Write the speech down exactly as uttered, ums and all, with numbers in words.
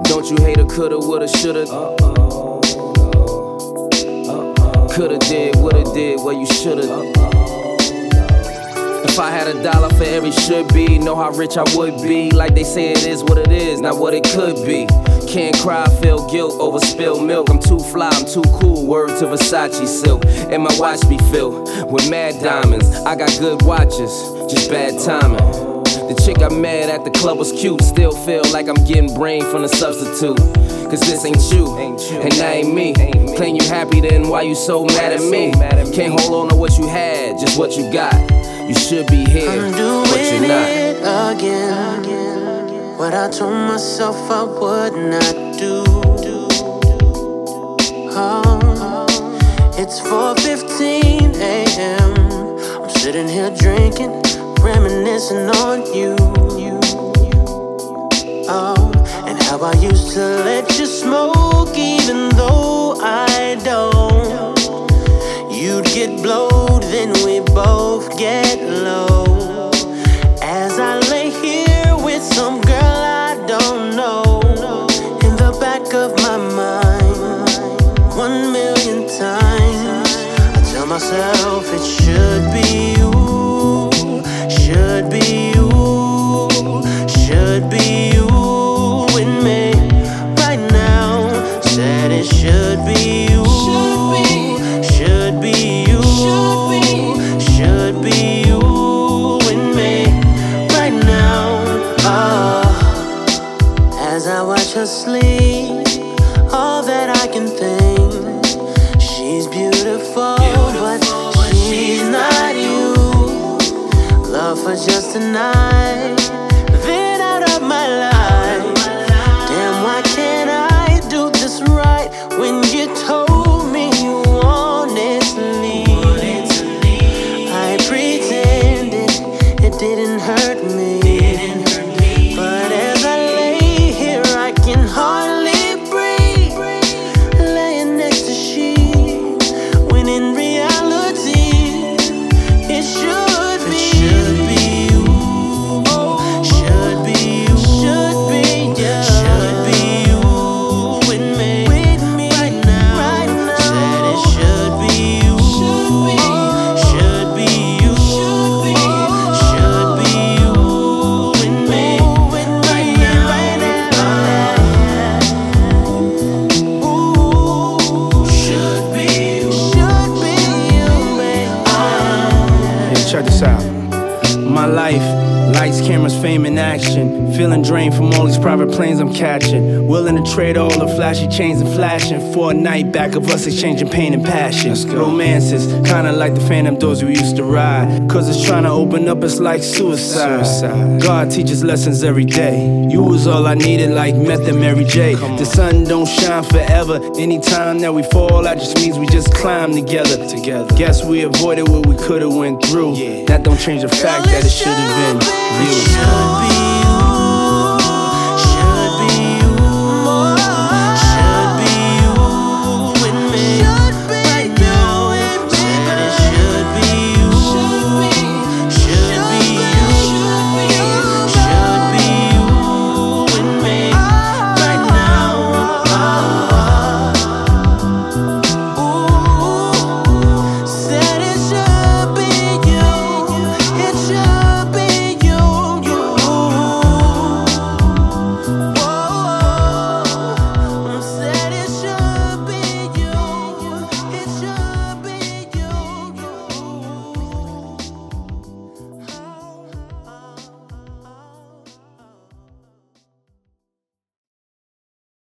Don't you hate her, coulda, woulda, shoulda? Uh-oh, no. Uh-oh. Coulda did, woulda did, well you shoulda. Uh-oh. If I had a dollar for every should be, know how rich I would be. Like they say it is what it is, not what it could be. Can't cry, feel guilt over spilled milk. I'm too fly, I'm too cool, word to Versace silk. And my watch be filled with mad diamonds. I got good watches, just bad timing. The chick I met at the club was cute. Still feel like I'm getting brain from the substitute. Cause this ain't you, and that ain't me. Claim you happy, then why you so mad at me? Can't hold on to what you had, just what you got. You should be here, I'm but you're doing not. it again. What I told myself I would not do. Oh, it's four fifteen a.m. I'm sitting here drinking, reminiscing on you. Oh, and how I used to let you smoke even though I don't. You'd get blowed, then we both get low. As I lay here with some girl I don't know, in the back of my mind, one million times I tell myself it should be you, should be you, should be you with me right now. Said it should be you, should be you, should be you with me right now. Oh, as I watch her sleep, all that I can think, she's beautiful, but she's not you. Love for just a night, then out of my life. Damn, why can't I do this right when you told me you wanted to leave? I pretended it didn't hurt me, but as I lay here I can hardly breathe, laying next to sheets, when in reality it should be, should be you, should be you, should be, yeah, should be you with me, with me right now, right now. Said it should be you, should be, should be you, should be you with me right now, right now. Ooh, should be you, should be you, baby. Hey, check this out. My life, lights, cameras, fame, and action. Feeling drained from all these private planes I'm catching. Willing to trade all the flashy chains and flashing for a night back of us exchanging pain and passion. Romances, kinda like the phantom doors we used to ride. Cause it's trying to open up, it's like suicide. suicide. God teaches lessons every day. You was all I needed, like meth and Mary J. The sun don't shine forever. Anytime that we fall, that just means we just climb together. Together. Guess we avoided what we could've went through. Yeah. That don't change the fact that it should've been you. Should be you.